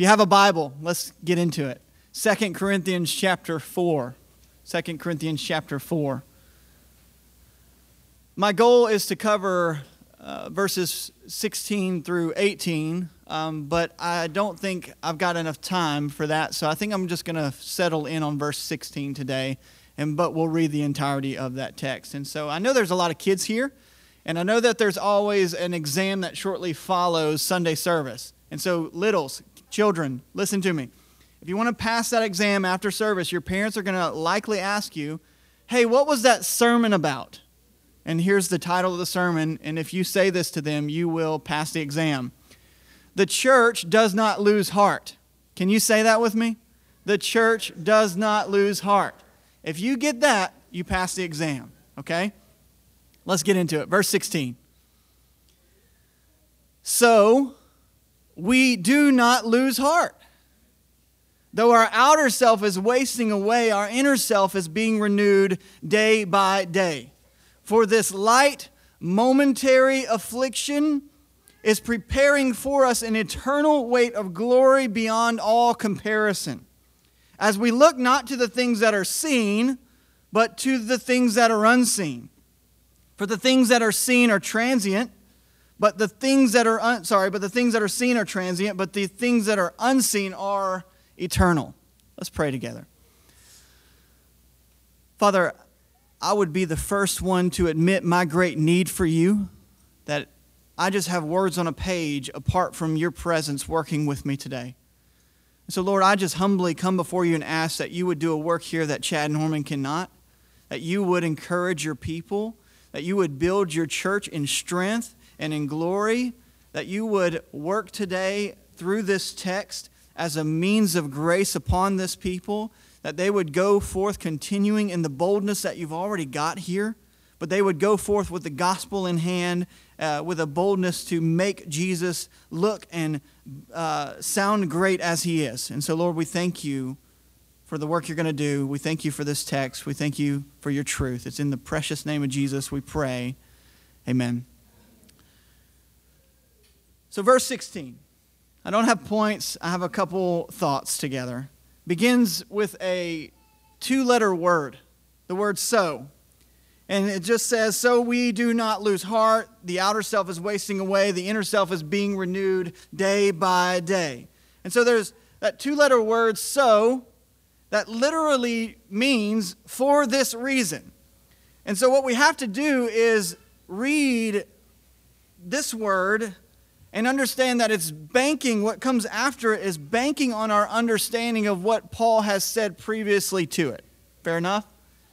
you have a Bible, let's get into it. 2 Corinthians chapter 4. 2 Corinthians chapter 4. My goal is to cover verses 16 through 18, but I don't think I've got enough time for that, so I think I'm just going to settle in on verse 16 today, but we'll read the entirety of that text. And so I know there's a lot of kids here, and I know that there's always an exam that shortly follows Sunday service. And so littles, children, listen to me. If you want to pass that exam after service, your parents are going to likely ask you, hey, what was that sermon about? And here's the title of the sermon, and if you say this to them, you will pass the exam. The church does not lose heart. Can you say that with me? The church does not lose heart. If you get that, you pass the exam, okay? Let's get into it. Verse 16. So, we do not lose heart. Though our outer self is wasting away, our inner self is being renewed day by day. For this light, momentary affliction is preparing for us an eternal weight of glory beyond all comparison. As we look not to the things that are seen, but to the things that are unseen. For the things that are seen are transient, but the things that are seen are transient, but the things that are unseen are eternal. Let's pray together. Father, I would be the first one to admit my great need for you, that I just have words on a page apart from your presence working with me today. So, Lord, I just humbly come before you and ask that you would do a work here that Chad Norman cannot, that you would encourage your people, that you would build your church in strength and in glory, that you would work today through this text as a means of grace upon this people, that they would go forth continuing in the boldness that you've already got here, but they would go forth with the gospel in hand, with a boldness to make Jesus look and sound great as he is. And so, Lord, we thank you for the work you're going to do. We thank you for this text. We thank you for your truth. It's in the precious name of Jesus we pray. Amen. So verse 16. I don't have points. I have a couple thoughts together. Begins with a two-letter word, the word so. And it just says, so we do not lose heart. The outer self is wasting away. The inner self is being renewed day by day. And so there's that two-letter word, so, that literally means for this reason. And so what we have to do is read this word and understand that it's banking, what comes after it is banking on our understanding of what Paul has said previously to it. Fair enough?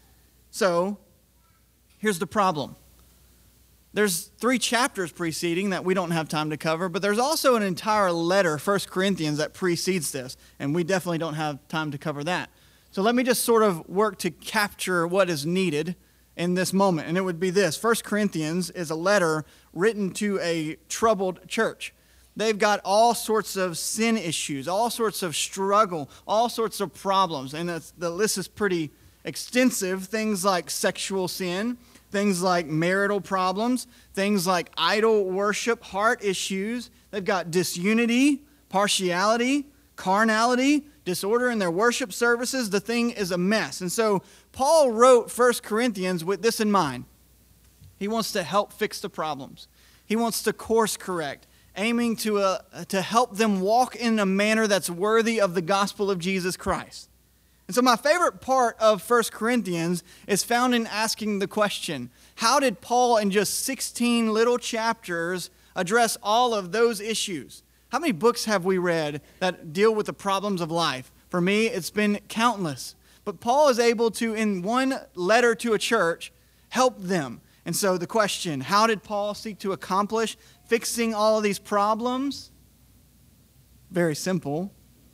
So, here's the problem. There's 3 chapters preceding that we don't have time to cover, but there's also an entire letter, 1 Corinthians, that precedes this, and we definitely don't have time to cover that. So let me just sort of work to capture what is needed in this moment, and it would be this. 1 Corinthians is a letter written to a troubled church. They've got all sorts of sin issues, all sorts of struggle, all sorts of problems, and the list is pretty extensive. Things like sexual sin, things like marital problems, things like idol worship, heart issues. They've got disunity, partiality, carnality, disorder in their worship services. The thing is a mess. And so Paul wrote 1 Corinthians with this in mind. He wants to help fix the problems. He wants to course correct, aiming to help them walk in a manner that's worthy of the gospel of Jesus Christ. And so my favorite part of 1 Corinthians is found in asking the question, how did Paul in just 16 little chapters address all of those issues? How many books have we read that deal with the problems of life? For me, it's been countless. But Paul is able to, in one letter to a church, help them. And so the question, how did Paul seek to accomplish fixing all of these problems? Very simple.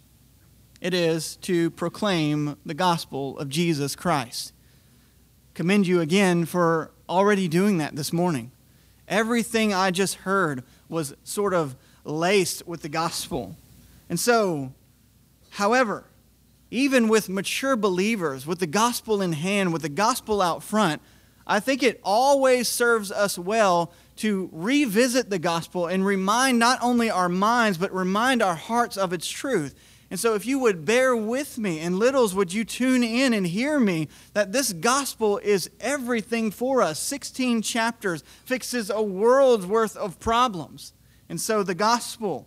It is to proclaim the gospel of Jesus Christ. Commend you again for already doing that this morning. Everything I just heard was sort of laced with the gospel. And so, however, even with mature believers, with the gospel in hand, with the gospel out front, I think it always serves us well to revisit the gospel and remind not only our minds, but remind our hearts of its truth. And so if you would bear with me, and littles, would you tune in and hear me, that this gospel is everything for us. 16 chapters fixes a world's worth of problems. And so the gospel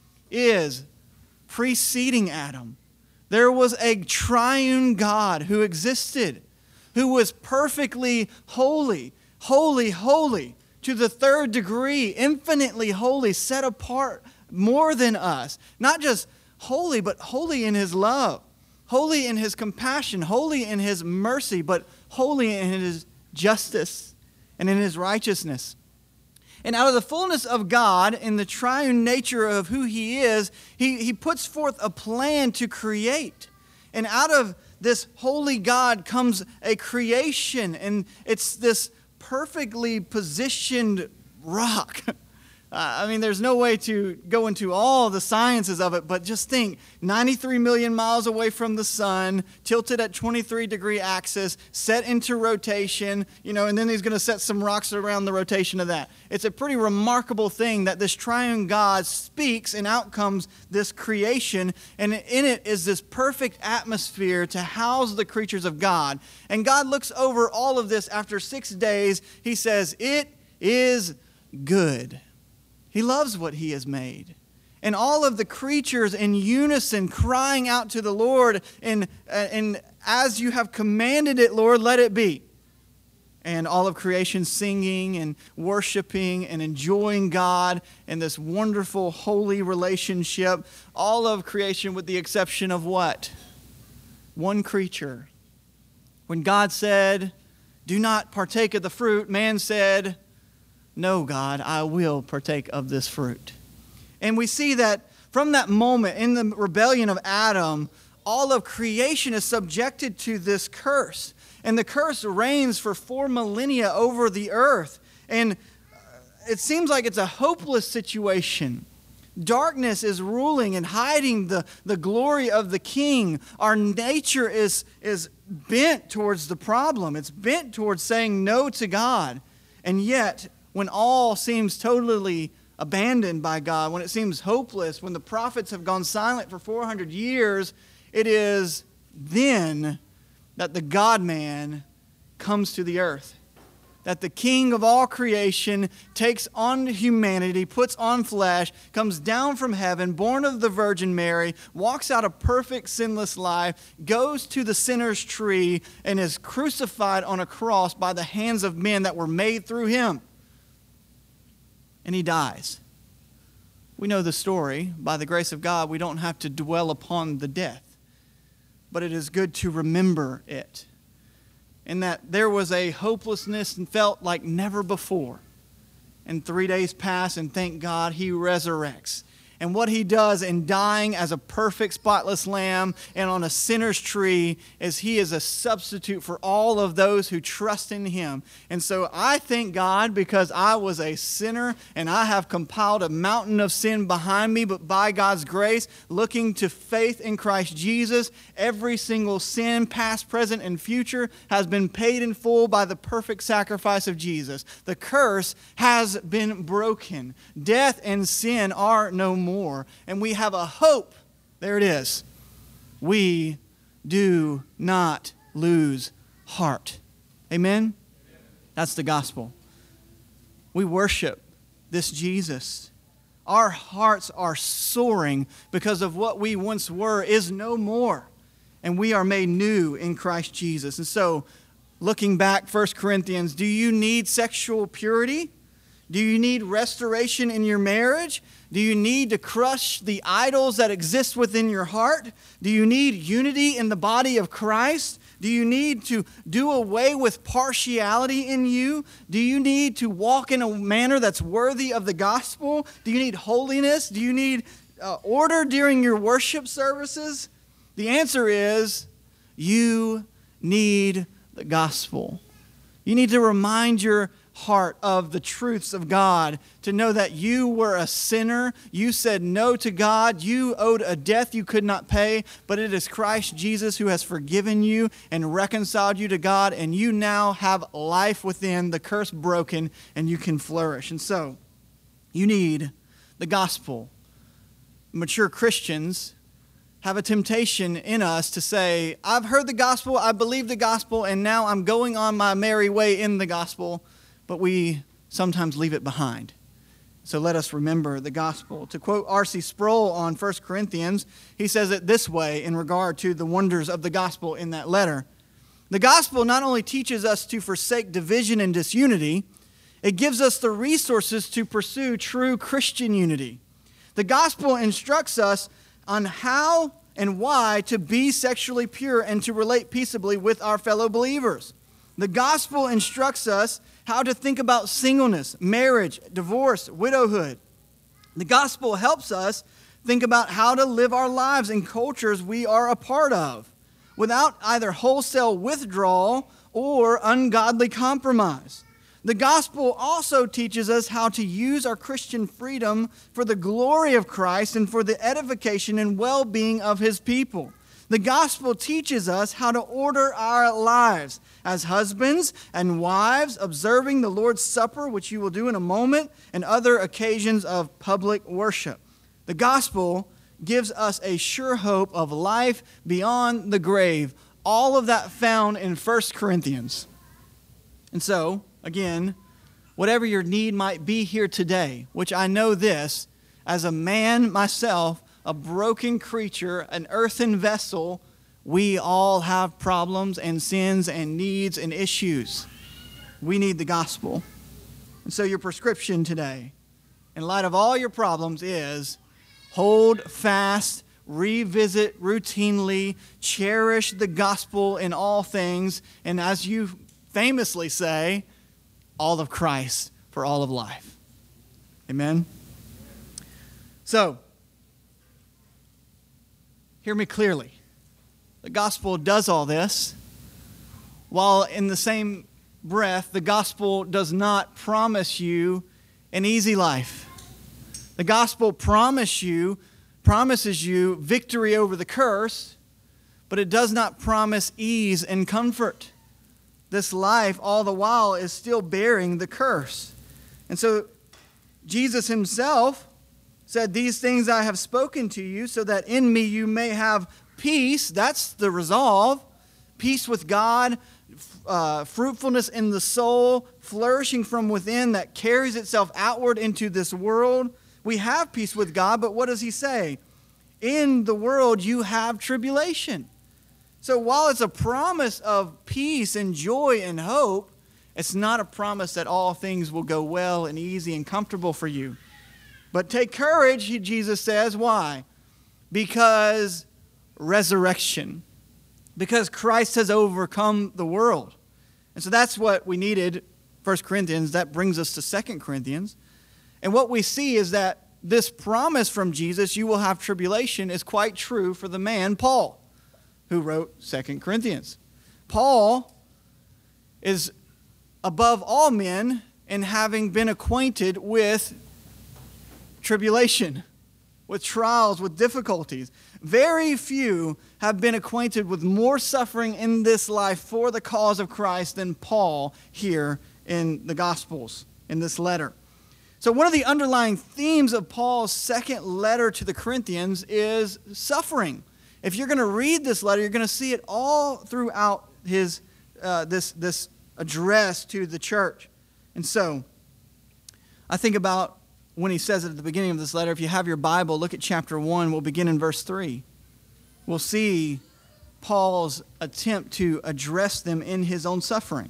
is preceding Adam. There was a triune God who existed, who was perfectly holy, holy, holy, to the third degree, infinitely holy, set apart more than us. Not just holy, but holy in His love, holy in His compassion, holy in His mercy, but holy in His justice and in His righteousness. And out of the fullness of God, in the triune nature of who He is, He puts forth a plan to create. And out of this holy God comes a creation, and it's this perfectly positioned rock. There's no way to go into all the sciences of it, but just think, 93 million miles away from the sun, tilted at 23-degree axis, set into rotation, and then He's going to set some rocks around the rotation of that. It's a pretty remarkable thing that this triune God speaks, and out comes this creation, and in it is this perfect atmosphere to house the creatures of God. And God looks over all of this after 6 days. He says, "It is good." He loves what He has made. And all of the creatures in unison crying out to the Lord, and as you have commanded it, Lord, let it be. And all of creation singing and worshiping and enjoying God in this wonderful, holy relationship. All of creation with the exception of what? One creature. When God said, "Do not partake of the fruit," man said, "No, God, I will partake of this fruit." And we see that from that moment in the rebellion of Adam, all of creation is subjected to this curse. And the curse reigns for 4 millennia over the earth. And it seems like it's a hopeless situation. Darkness is ruling and hiding the glory of the King. Our nature is bent towards the problem. It's bent towards saying no to God. And yet, when all seems totally abandoned by God, when it seems hopeless, when the prophets have gone silent for 400 years, it is then that the God-man comes to the earth. That the King of all creation takes on humanity, puts on flesh, comes down from heaven, born of the Virgin Mary, walks out a perfect, sinless life, goes to the sinner's tree, and is crucified on a cross by the hands of men that were made through Him. And He dies. We know the story. By the grace of God, we don't have to dwell upon the death. But it is good to remember it. And that there was a hopelessness and felt like never before. And 3 days pass, and thank God He resurrects. And what He does in dying as a perfect, spotless lamb and on a sinner's tree is He is a substitute for all of those who trust in Him. And so I thank God because I was a sinner and I have compiled a mountain of sin behind me, but by God's grace, looking to faith in Christ Jesus, every single sin, past, present, and future, has been paid in full by the perfect sacrifice of Jesus. The curse has been broken. Death and sin are no more. And we have a hope. There it is. We do not lose heart. Amen? That's the gospel. We worship this Jesus. Our hearts are soaring because of what we once were is no more. And we are made new in Christ Jesus. And so, looking back, 1 Corinthians, do you need sexual purity? Do you need restoration in your marriage? Do you need to crush the idols that exist within your heart? Do you need unity in the body of Christ? Do you need to do away with partiality in you? Do you need to walk in a manner that's worthy of the gospel? Do you need holiness? Do you need order during your worship services? The answer is you need the gospel. You need to remind your heart of the truths of God, to know that you were a sinner, you said no to God, you owed a debt you could not pay, but it is Christ Jesus who has forgiven you and reconciled you to God, and you now have life within, the curse broken, and you can flourish. And so, you need the gospel. Mature Christians have a temptation in us to say, I've heard the gospel, I believe the gospel, and now I'm going on my merry way in the gospel, but we sometimes leave it behind. So let us remember the gospel. To quote R.C. Sproul on 1 Corinthians, he says it this way in regard to the wonders of the gospel in that letter. The gospel not only teaches us to forsake division and disunity, it gives us the resources to pursue true Christian unity. The gospel instructs us on how and why to be sexually pure and to relate peaceably with our fellow believers. The gospel instructs us how to think about singleness, marriage, divorce, widowhood. The gospel helps us think about how to live our lives in cultures we are a part of without either wholesale withdrawal or ungodly compromise. The gospel also teaches us how to use our Christian freedom for the glory of Christ and for the edification and well-being of his people. The gospel teaches us how to order our lives as husbands and wives, observing the Lord's Supper, which you will do in a moment, and other occasions of public worship. The gospel gives us a sure hope of life beyond the grave. All of that found in 1 Corinthians. And so, again, whatever your need might be here today, which I know this, as a man myself, a broken creature, an earthen vessel, we all have problems and sins and needs and issues. We need the gospel. And so your prescription today, in light of all your problems, is hold fast, revisit routinely, cherish the gospel in all things, and as you famously say, all of Christ for all of life. Amen? So, hear me clearly. The gospel does all this, while in the same breath, the gospel does not promise you an easy life. The gospel promises you victory over the curse, but it does not promise ease and comfort. This life, all the while, is still bearing the curse. And so, Jesus himself said, "These things I have spoken to you, so that in me you may have peace." That's the resolve. Peace with God, fruitfulness in the soul, flourishing from within that carries itself outward into this world. We have peace with God, but what does he say? In the world you have tribulation. So while it's a promise of peace and joy and hope, it's not a promise that all things will go well and easy and comfortable for you. But take courage, Jesus says. Why? Because resurrection. Because Christ has overcome the world. And so that's what we needed, 1 Corinthians. That brings us to 2 Corinthians. And what we see is that this promise from Jesus, you will have tribulation, is quite true for the man, Paul, who wrote 2 Corinthians. Paul is above all men in having been acquainted with tribulation, with trials, with difficulties. Very few have been acquainted with more suffering in this life for the cause of Christ than Paul here in the Gospels, in this letter. So one of the underlying themes of Paul's second letter to the Corinthians is suffering. If you're going to read this letter, you're going to see it all throughout his this address to the church. And so, I think about when he says it at the beginning of this letter. If you have your Bible, look at chapter 1. We'll begin in verse 3. We'll see Paul's attempt to address them in his own suffering.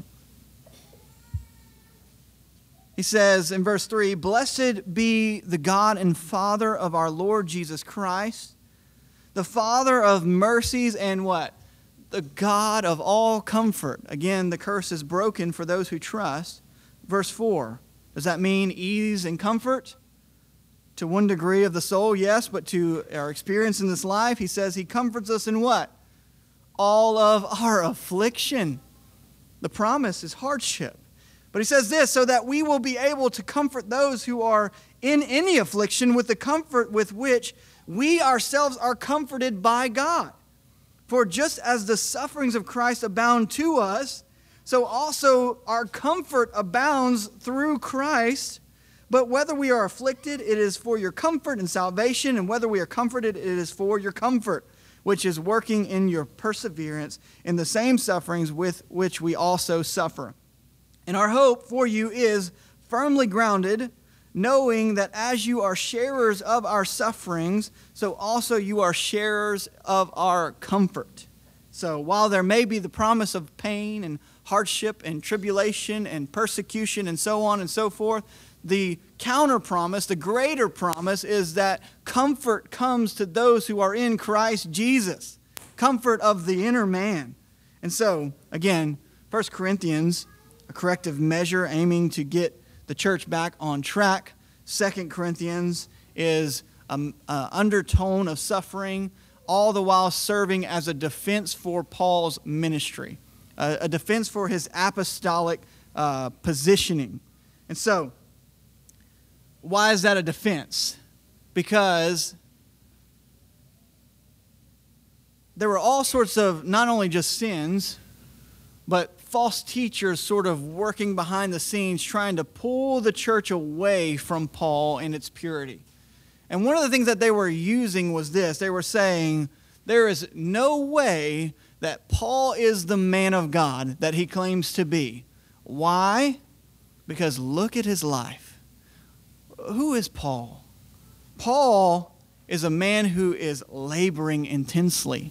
He says in verse 3, "Blessed be the God and Father of our Lord Jesus Christ, the Father of mercies and" what? "The God of all comfort." Again, the curse is broken for those who trust. Verse 4, does that mean ease and comfort? To one degree of the soul, yes, but to our experience in this life, he says he comforts us in what? All of our affliction. The promise is hardship. But he says this, so that we will be able to comfort those who are in any affliction with the comfort with which we ourselves are comforted by God. For just as the sufferings of Christ abound to us, so also our comfort abounds through Christ. But whether we are afflicted, it is for your comfort and salvation, and whether we are comforted, it is for your comfort, which is working in your perseverance in the same sufferings with which we also suffer. And our hope for you is firmly grounded, knowing that as you are sharers of our sufferings, so also you are sharers of our comfort. So while there may be the promise of pain and hardship and tribulation and persecution and so on and so forth, the counter promise, the greater promise, is that comfort comes to those who are in Christ Jesus. Comfort of the inner man. And so, again, 1 Corinthians, a corrective measure aiming to get the church back on track. 2 Corinthians is an undertone of suffering, all the while serving as a defense for Paul's ministry, a defense for his apostolic positioning. And so, why is that a defense? Because there were all sorts of, not only just sins, but false teachers sort of working behind the scenes trying to pull the church away from Paul and its purity. And one of the things that they were using was this. They were saying, there is no way that Paul is the man of God that he claims to be. Why? Because look at his life. Who is Paul? Paul is a man who is laboring intensely.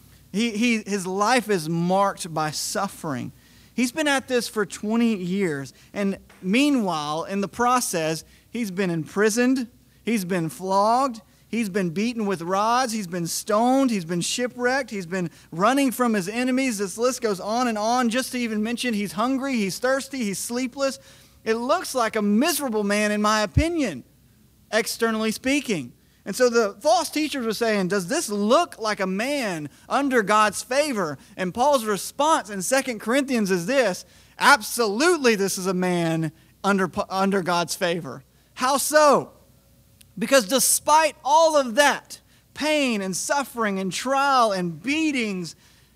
His life is marked by suffering. He's been at this for 20 years. And meanwhile, in the process, he's been imprisoned, he's been flogged, he's been beaten with rods, he's been stoned, he's been shipwrecked, he's been running from his enemies. This list goes on and on, just to even mention he's hungry, he's thirsty, he's sleepless. It looks like a miserable man, in my opinion, externally speaking. And so the false teachers were saying, does this look like a man under God's favor? And Paul's response in 2 Corinthians is this: absolutely, this is a man under God's favor. How so? Because despite all of that, pain and suffering and trial and beatings,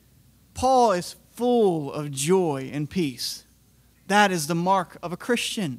Paul is full of joy and peace. That is the mark of a Christian.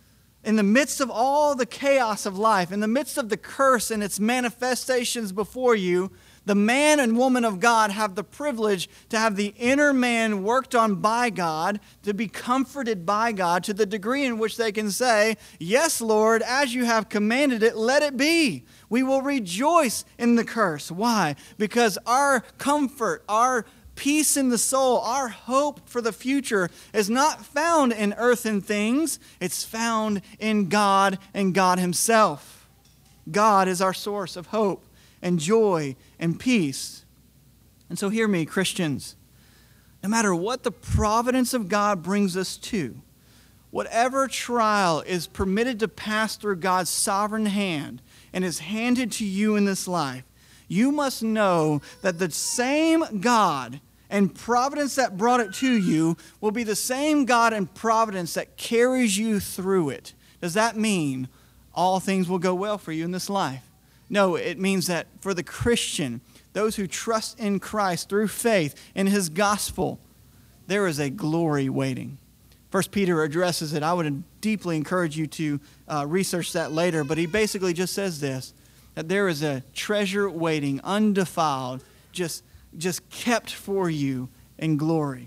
In the midst of all the chaos of life, in the midst of the curse and its manifestations before you, the man and woman of God have the privilege to have the inner man worked on by God, to be comforted by God to the degree in which they can say, yes, Lord, as you have commanded it, let it be. We will rejoice in the curse. Why? Because our comfort, our peace in the soul, our hope for the future is not found in earthen things. It's found in God and God Himself. God is our source of hope and joy and peace. And so hear me, Christians. No matter what the providence of God brings us to, whatever trial is permitted to pass through God's sovereign hand and is handed to you in this life, you must know that the same God and providence that brought it to you will be the same God and providence that carries you through it. Does that mean all things will go well for you in this life? No, it means that for the Christian, those who trust in Christ through faith in His gospel, there is a glory waiting. 1 Peter addresses it. I would deeply encourage you to research that later, but he basically just says this, that there is a treasure waiting, undefiled, just kept for you in glory.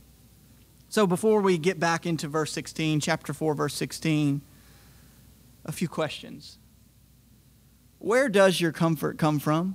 So before we get back into verse 16, chapter 4, verse 16, a few questions. Where does your comfort come from?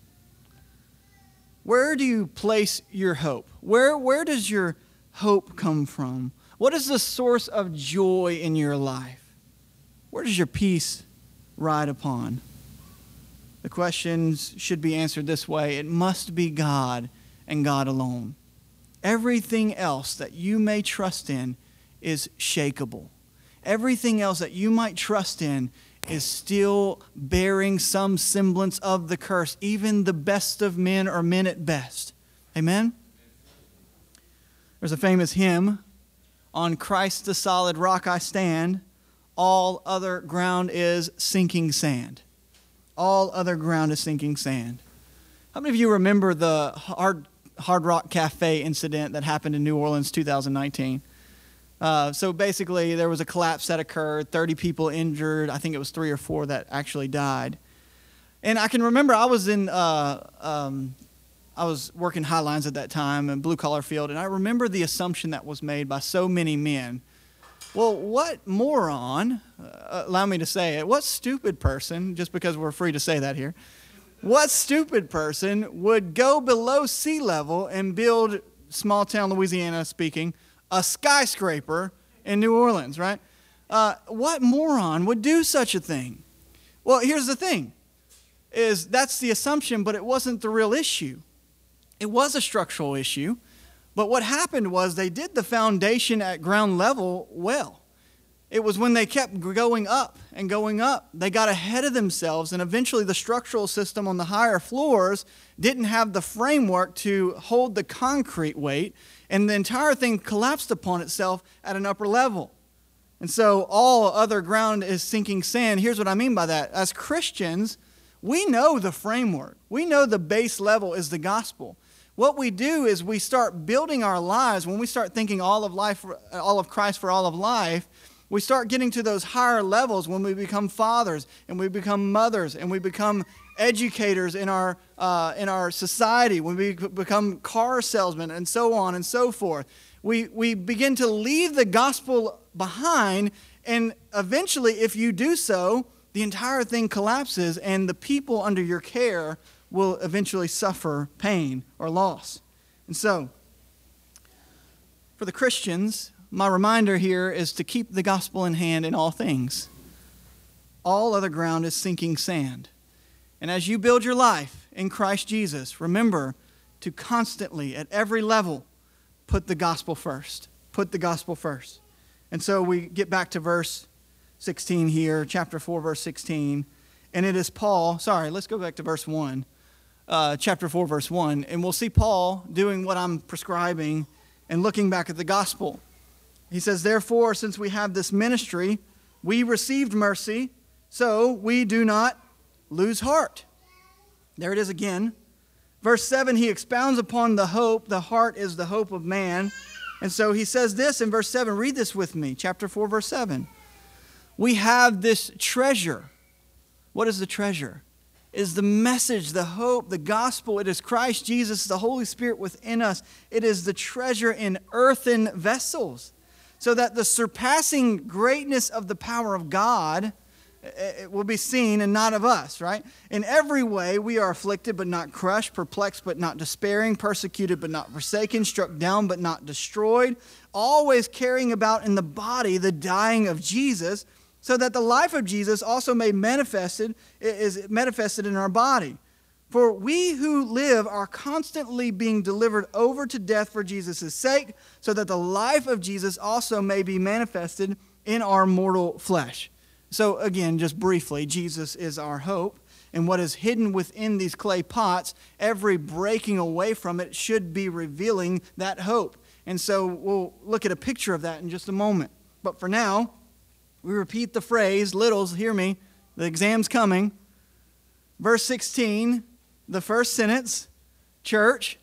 Where do you place your hope? Where does your hope come from? What is the source of joy in your life? Where does your peace ride upon? The questions should be answered this way. It must be God and God alone. Everything else that you may trust in is shakeable. Everything else that you might trust in is still bearing some semblance of the curse. Even the best of men are men at best. Amen? There's a famous hymn, On Christ the solid rock I stand. All other ground is sinking sand. All other ground is sinking sand. How many of you remember the Hard Rock Cafe incident that happened in New Orleans 2019? So basically, there was a collapse that occurred, 30 people injured. I think it was 3 or 4 that actually died. And I can remember I was working Highlines at that time in blue-collar field, and I remember the assumption that was made by so many men. Well, what moron, allow me to say it, what stupid person, just because we're free to say that here, what stupid person would go below sea level and build, small town Louisiana speaking, a skyscraper in New Orleans, right? What moron would do such a thing? Well, here's the thing, is that's the assumption, but it wasn't the real issue. It was a structural issue, but what happened was they did the foundation at ground level well. It was when they kept going up and going up, they got ahead of themselves, and eventually the structural system on the higher floors didn't have the framework to hold the concrete weight, and the entire thing collapsed upon itself at an upper level. And so all other ground is sinking sand. Here's what I mean by that. As Christians, we know the framework. We know the base level is the gospel. What we do is we start building our lives. When we start thinking all of Christ for all of life, we start getting to those higher levels when we become fathers and we become mothers and we become educators in our society, when we become car salesmen and so on and so forth. We begin to leave the gospel behind, and eventually, if you do so, the entire thing collapses and the people under your care will eventually suffer pain or loss. And so, for the Christians, my reminder here is to keep the gospel in hand in all things. All other ground is sinking sand. And as you build your life in Christ Jesus, remember to constantly, at every level, put the gospel first. Put the gospel first. And so we get back to verse 16 here, chapter 4, verse 16. And it is Paul, let's go back to verse 1. Chapter 4, verse 1, and we'll see Paul doing what I'm prescribing and looking back at the gospel. He says, therefore, since we have this ministry, we received mercy, so we do not lose heart. There it is again. Verse 7, he expounds upon the hope. The heart is the hope of man. And so he says this in verse 7. Read this with me, chapter 4, verse 7. We have this treasure. What is the treasure? Is the message, the hope, the gospel. It is Christ Jesus, the Holy Spirit within us. It is the treasure in earthen vessels, so that the surpassing greatness of the power of God it will be seen and not of us, right? In every way we are afflicted but not crushed, perplexed but not despairing, persecuted but not forsaken, struck down but not destroyed, always carrying about in the body the dying of Jesus, so that the life of Jesus also is manifested in our body. For we who live are constantly being delivered over to death for Jesus' sake, so that the life of Jesus also may be manifested in our mortal flesh. So again, just briefly, Jesus is our hope. And what is hidden within these clay pots, every breaking away from it should be revealing that hope. And so we'll look at a picture of that in just a moment. But for now, we repeat the phrase, littles, hear me, the exam's coming. Verse 16, the first sentence, church,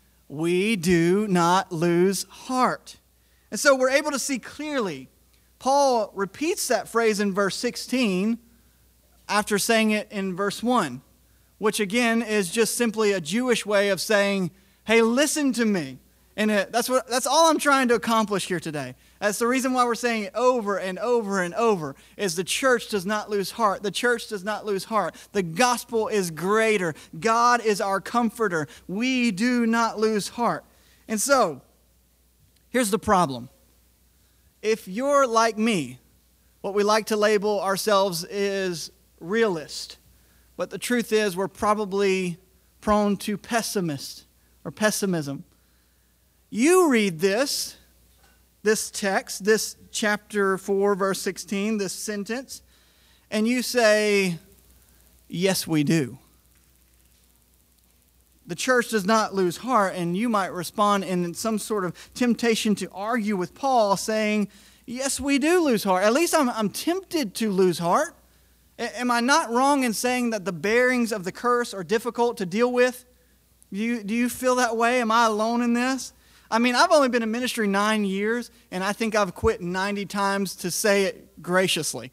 we do not lose heart. And so we're able to see clearly. Paul repeats that phrase in verse 16 after saying it in verse 1, which again is just simply a Jewish way of saying, hey, listen to me. And that's all I'm trying to accomplish here today. That's the reason why we're saying it over and over and over, is the church does not lose heart. The church does not lose heart. The gospel is greater. God is our comforter. We do not lose heart. And so, here's the problem. If you're like me, what we like to label ourselves is realist. But the truth is we're probably prone to pessimism. You read this text, this chapter 4, verse 16, this sentence, and you say, yes, we do. the church does not lose heart, and you might respond in some sort of temptation to argue with Paul, saying, yes, we do lose heart. At least I'm tempted to lose heart. Am I not wrong in saying that the bearings of the curse are difficult to deal with? Do you feel that way? Am I alone in this? I mean, I've only been in ministry 9 years, and I think I've quit 90 times to say it graciously.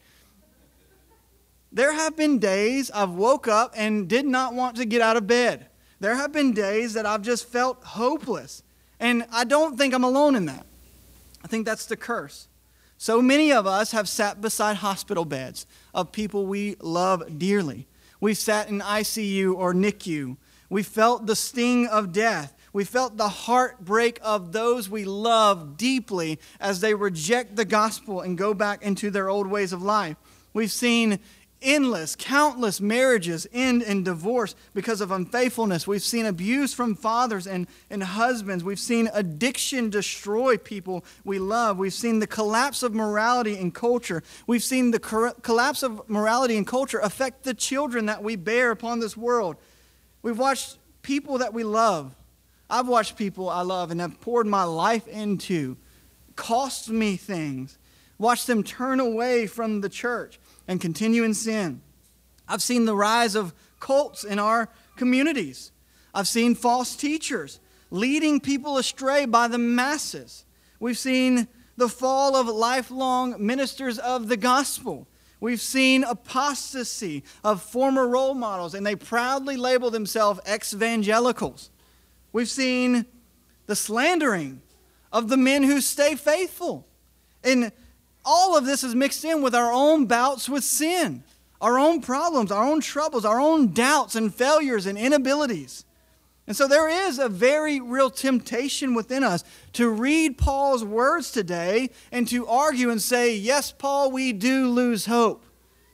There have been days I've woke up and did not want to get out of bed. There have been days that I've just felt hopeless, and I don't think I'm alone in that. I think that's the curse. So many of us have sat beside hospital beds of people we love dearly. We've sat in ICU or NICU. We felt the sting of death. We felt the heartbreak of those we love deeply as they reject the gospel and go back into their old ways of life. We've seen countless marriages end in divorce because of unfaithfulness. We've seen abuse from fathers and husbands. We've seen addiction destroy people we love. We've seen the collapse of morality and culture. We've seen the collapse of morality and culture affect the children that we bear upon this world. We've watched people that we love. I've watched people I love and have poured my life into, cost me things, watched them turn away from the church and continue in sin. I've seen the rise of cults in our communities. I've seen false teachers leading people astray by the masses. We've seen the fall of lifelong ministers of the gospel. We've seen apostasy of former role models, and they proudly label themselves ex-evangelicals. We've seen the slandering of the men who stay faithful. And all of this is mixed in with our own bouts with sin, our own problems, our own troubles, our own doubts and failures and inabilities. And so there is a very real temptation within us to read Paul's words today and to argue and say, yes, Paul, we do lose hope.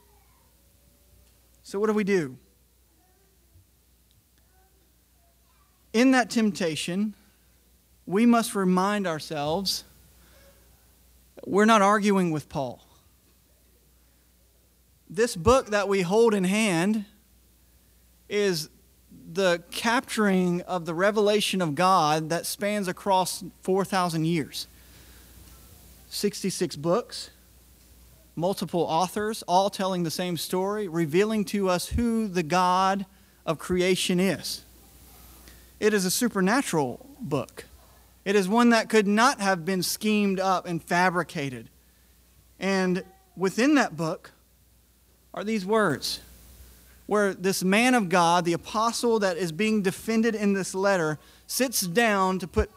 So what do we do? In that temptation, we must remind ourselves we're not arguing with Paul. This book that we hold in hand is the capturing of the revelation of God that spans across 4,000 years. 66 books, multiple authors, all telling the same story, revealing to us who the God of creation is. It is a supernatural book. It is one that could not have been schemed up and fabricated. And within that book are these words, where this man of God, the apostle that is being defended in this letter, sits down to put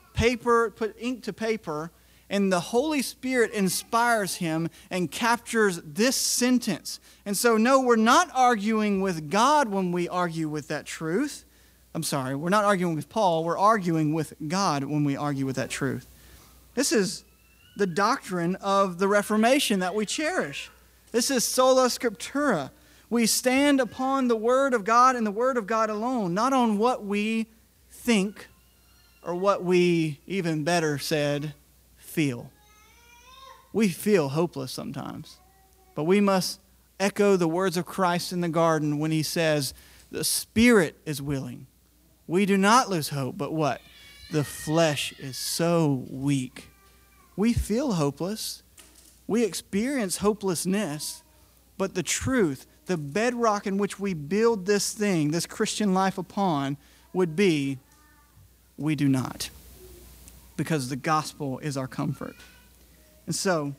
ink to paper, and the Holy Spirit inspires him and captures this sentence. And so, no, we're not arguing with God when we argue with that truth. We're not arguing with Paul, we're arguing with God when we argue with that truth. This is the doctrine of the Reformation that we cherish. This is sola scriptura. We stand upon the Word of God and the Word of God alone, not on what we think or what we, even better said, feel. We feel hopeless sometimes, but we must echo the words of Christ in the garden when he says, the Spirit is willing. We do not lose hope, but what? The flesh is so weak. We feel hopeless. We experience hopelessness, but the truth, the bedrock in which we build this thing, this Christian life upon, would be, we do not, because the gospel is our comfort. And so,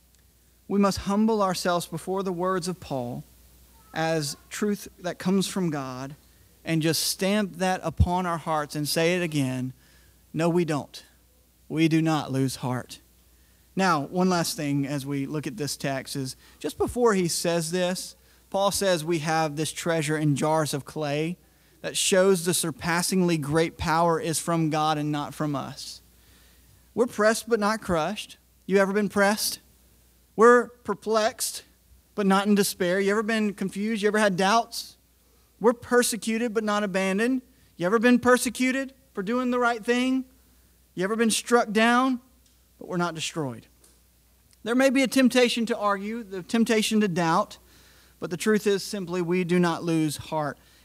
we must humble ourselves before the words of Paul as truth that comes from God, and just stamp that upon our hearts and say it again. No, we don't. We do not lose heart. Now, one last thing as we look at this text is, just before he says this, Paul says we have this treasure in jars of clay that shows the surpassingly great power is from God and not from us. We're pressed but not crushed. You ever been pressed? We're perplexed but not in despair. You ever been confused? You ever had doubts? We're persecuted but not abandoned. You ever been persecuted for doing the right thing? You ever been struck down? But we're not destroyed. There may be a temptation to argue, the temptation to doubt, but the truth is simply we do not lose heart.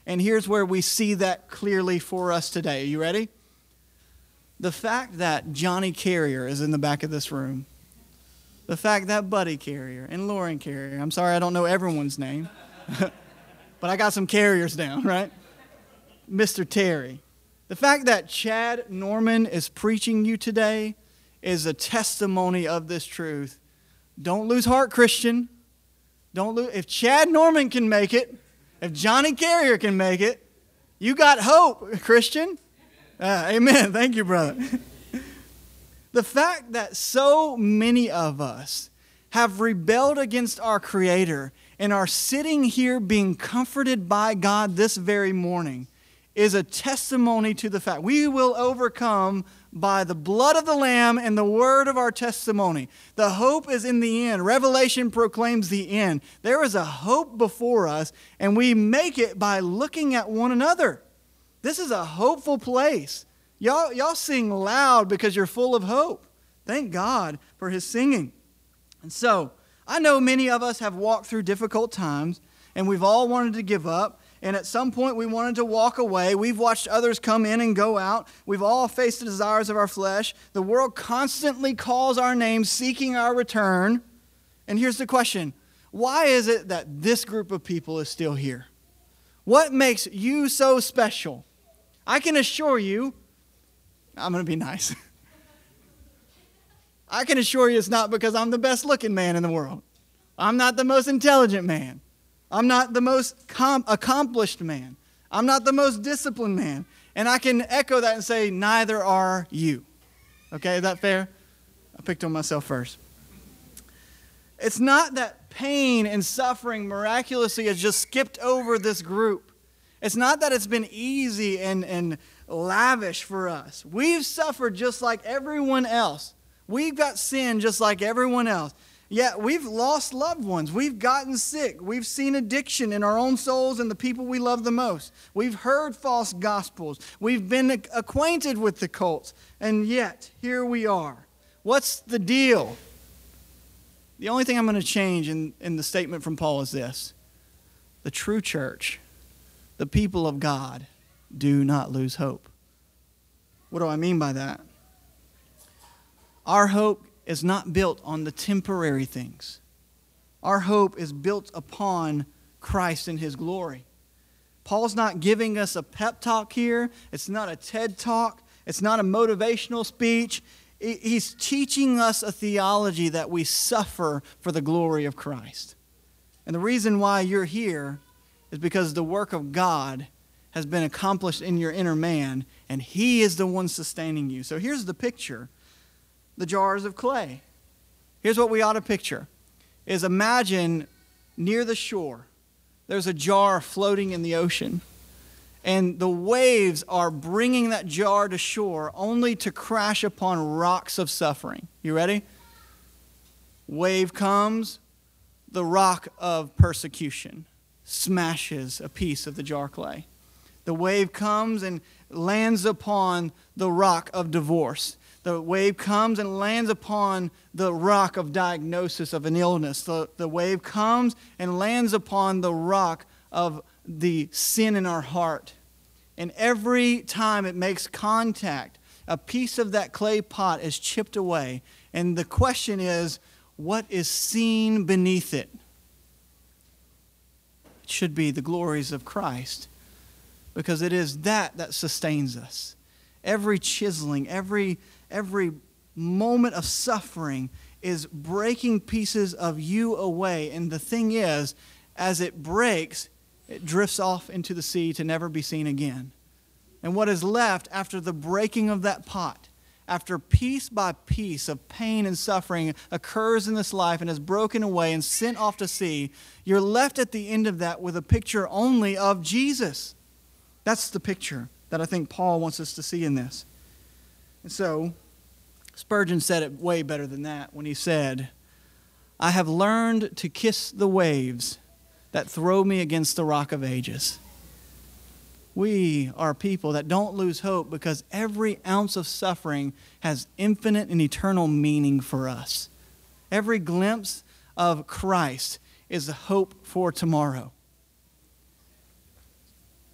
And here's where we see that clearly for us today. Are you ready? The fact that Johnny Carrier is in the back of this room, the fact that Buddy Carrier and Lauren Carrier, I'm sorry I don't know everyone's name, but I got some Carriers down, right? Mr. Terry. The fact that Chad Norman is preaching you today is a testimony of this truth. Don't lose heart, Christian. If Chad Norman can make it, if Johnny Carrier can make it, you got hope, Christian. Amen. Thank you, brother. The fact that so many of us have rebelled against our Creator and are sitting here being comforted by God this very morning is a testimony to the fact we will overcome by the blood of the Lamb and the word of our testimony. The hope is in the end. Revelation proclaims the end. There is a hope before us, and we make it by looking at one another. This is a hopeful place. Y'all sing loud because you're full of hope. Thank God for His singing. And so, I know many of us have walked through difficult times, and we've all wanted to give up. And at some point, we wanted to walk away. We've watched others come in and go out. We've all faced the desires of our flesh. The world constantly calls our names, seeking our return. And here's the question. Why is it that this group of people is still here? What makes you so special? I can assure you, I'm going to be nice. I can assure you it's not because I'm the best looking man in the world. I'm not the most intelligent man. I'm not the most accomplished man. I'm not the most disciplined man. And I can echo that and say, neither are you. Okay, is that fair? I picked on myself first. It's not that pain and suffering miraculously has just skipped over this group. It's not that it's been easy and lavish for us. We've suffered just like everyone else. We've got sin just like everyone else. Yeah, we've lost loved ones. We've gotten sick. We've seen addiction in our own souls and the people we love the most. We've heard false gospels. We've been acquainted with the cults. And yet, here we are. What's the deal? The only thing I'm going to change in the statement from Paul is this. The true church, the people of God, do not lose hope. What do I mean by that? Our hope is not built on the temporary things. Our hope is built upon Christ and His glory. Paul's not giving us a pep talk here. It's not a TED talk. It's not a motivational speech. He's teaching us a theology that we suffer for the glory of Christ. And the reason why you're here is because the work of God has been accomplished in your inner man, and He is the one sustaining you. So here's the picture. The jars of clay. Here's what we ought to picture. Is imagine near the shore, there's a jar floating in the ocean. And the waves are bringing that jar to shore only to crash upon rocks of suffering. You ready? Wave comes, the rock of persecution smashes a piece of the jar clay. The wave comes and lands upon the rock of divorce. The wave comes and lands upon the rock of diagnosis of an illness. The wave comes and lands upon the rock of the sin in our heart. And every time it makes contact, a piece of that clay pot is chipped away. And the question is, what is seen beneath it? It should be the glories of Christ, because it is that sustains us. Every chiseling, every moment of suffering is breaking pieces of you away. And the thing is, as it breaks, it drifts off into the sea to never be seen again. And what is left after the breaking of that pot, after piece by piece of pain and suffering occurs in this life and is broken away and sent off to sea, you're left at the end of that with a picture only of Jesus. That's the picture that I think Paul wants us to see in this. And so, Spurgeon said it way better than that when he said, I have learned to kiss the waves that throw me against the rock of ages. We are people that don't lose hope because every ounce of suffering has infinite and eternal meaning for us. Every glimpse of Christ is a hope for tomorrow.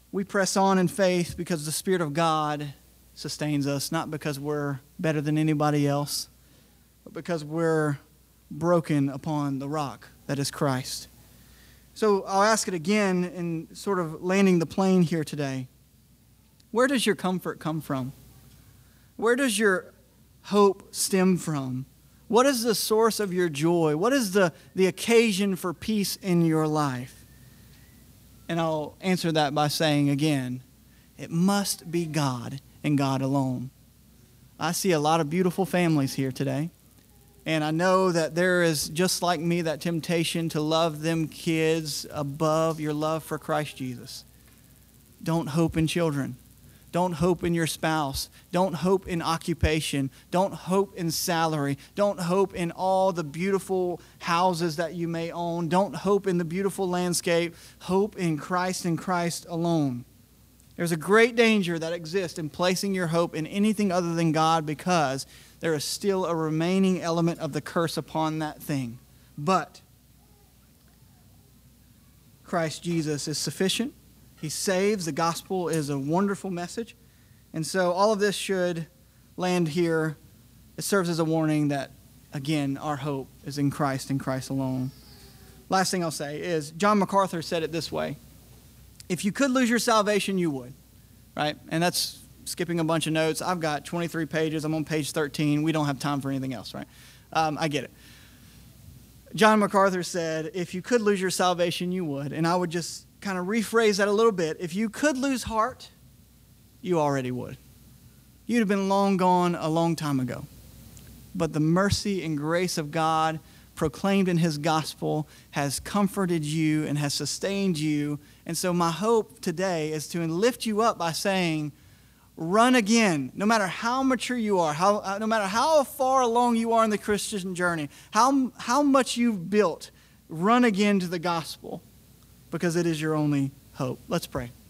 We press on in faith because the Spirit of God sustains us, not because we're better than anybody else, but because we're broken upon the rock that is Christ. So I'll ask it again in sort of landing the plane here today. Where does your comfort come from? Where does your hope stem from? What is the source of your joy? What is the occasion for peace in your life? And I'll answer that by saying again, it must be God and God alone. I see a lot of beautiful families here today. And I know that there is, just like me, that temptation to love them kids above your love for Christ Jesus. Don't hope in children. Don't hope in your spouse. Don't hope in occupation. Don't hope in salary. Don't hope in all the beautiful houses that you may own. Don't hope in the beautiful landscape. Hope in Christ and Christ alone. There's a great danger that exists in placing your hope in anything other than God, because there is still a remaining element of the curse upon that thing. But Christ Jesus is sufficient. He saves. The gospel is a wonderful message. And so all of this should land here. It serves as a warning that, again, our hope is in Christ and Christ alone. Last thing I'll say is John MacArthur said it this way: if you could lose your salvation, you would. Right? And that's skipping a bunch of notes. I've got 23 pages. I'm on page 13. We don't have time for anything else, right? I get it. John MacArthur said, if you could lose your salvation, you would. And I would just kind of rephrase that a little bit. If you could lose heart, you already would. You'd have been long gone a long time ago. But the mercy and grace of God proclaimed in his gospel has comforted you and has sustained you. And so my hope today is to lift you up by saying, run again. No matter how mature you are, no matter how far along you are in the Christian journey, how much you've built, run again to the gospel, because it is your only hope. Let's pray.